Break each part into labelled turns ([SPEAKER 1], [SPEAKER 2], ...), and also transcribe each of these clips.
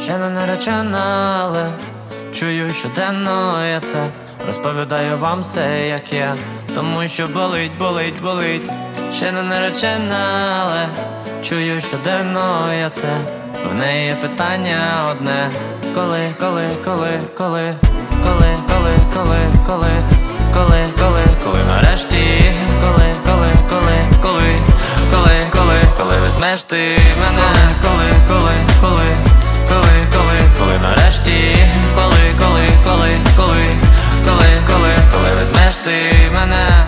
[SPEAKER 1] Ще не наречена, але чую щоденно я це. Розповідаю вам все, як є, тому що болить, болить, болить. Ще не наречена, але чую щоденно я це. В неї є питання одне: коли, коли, коли, коли, коли, коли, коли, коли, коли, коли, коли нарешті, коли, коли, коли, коли, коли, коли, коли візьмеш ти мене, коли, коли, коли, коли, коли, коли нарешті, коли, коли, коли, коли, коли, коли, коли візьмеш ти мене.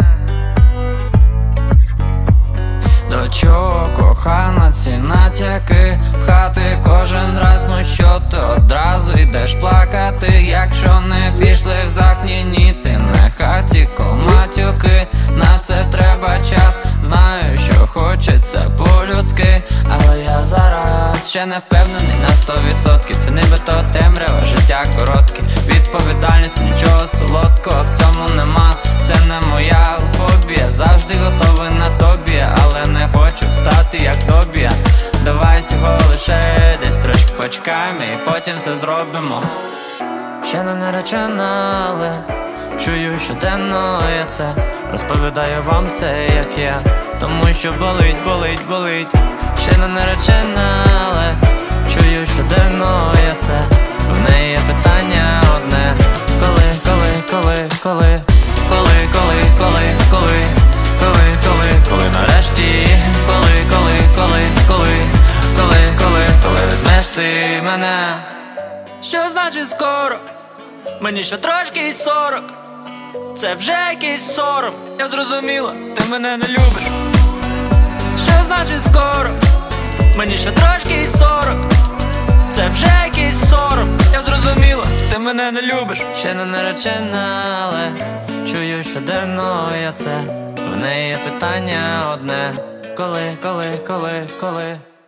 [SPEAKER 1] До чого, кохана, ці натяки пхати кожен раз, ну що ти одразу йдеш плакати? Якщо не пішли в ЗАГС, ні, ти не хаті, коматюки. На це треба час, знаю, що хочеться по-людськи, але я зараз ще не впевнений на 100%. Це нібито темрява, життя коротке, відповідальність, нічого солодкого в цьому нема. Це не моя фобія, завжди готовий на тобі, але не хочу стати як тобі. Давай всього лише десь трошки почекаємо і потім все зробимо. Ще не наречена, але чую щоденно я це. Розповідаю вам все, як є, тому що болить, болить, болить. Ще не наречена, але чую щоденно я це. В неї є питання одне: коли, коли, коли, коли, коли, коли, коли, коли, коли, коли, коли нарешті, коли, коли, коли, коли, коли, коли, коли візьмеш ти мене. Що значить скоро? Мені ще трошки й 40. Це вже якийсь сором. Я зрозуміла, ти мене не любиш. Що значить скоро? Мені ще трошки й 40. Це вже якийсь сором. Я зрозуміла, ти мене не любиш. Ще не наречена, але чую щоденно я це. В неї є питання одне: коли, коли, коли, коли.